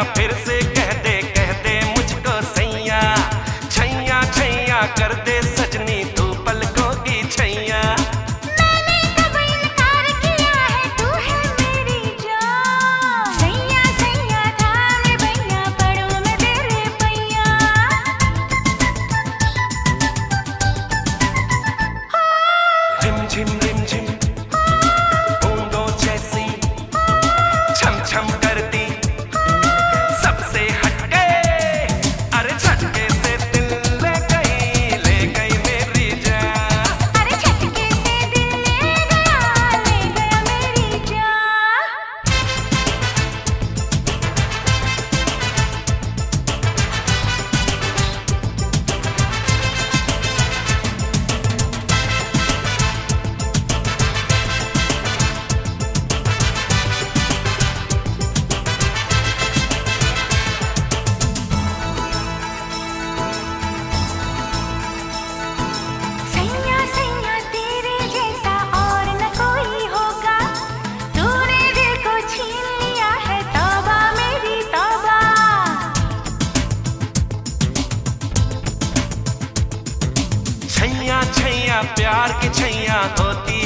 फिर से कह दे मुझको सैया। छैया छैया कर दे सजनी तू पलकों की छैया। मैंने कब इनकार किया है, तू है मेरी जान। सैया सैया थाम रे भैया, पड़ूं मैं तेरे पैया। रिम झिम बूंदों जैसी छम छम करती सबसे हटके। अरे झटके से दिल ले गई मेरी जान। अरे झटके से दिल ले गया मेरी जान। सैया सैया तेरे जैसा और न कोई होगा। तूने दिल को छीन लिया है, तौबा मेरी तौबा। छैया छैया प्यार की छैया होती